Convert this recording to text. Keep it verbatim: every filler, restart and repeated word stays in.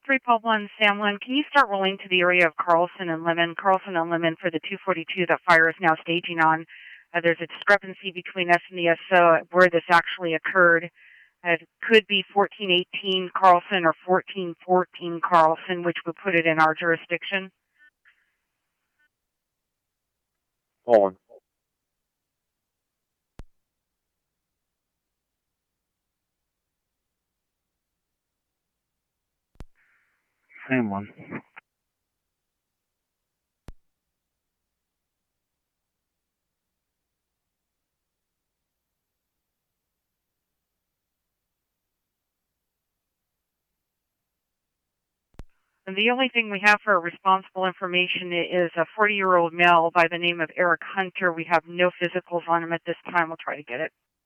three Paul one, Sam one, can you start rolling to the area of Carlson and Lemon? Carlson and Lemon for the two forty-two that fire is now staging on. Uh, there's a discrepancy between us and the S O where this actually occurred. Uh, it could be fourteen eighteen Carlson or fourteen fourteen Carlson, which would put it in our jurisdiction. Paul one. Sam one. And the only thing we have for responsible information is a forty-year-old male by the name of Eric Hunter. We have no physicals on him at this time. We'll try to get it.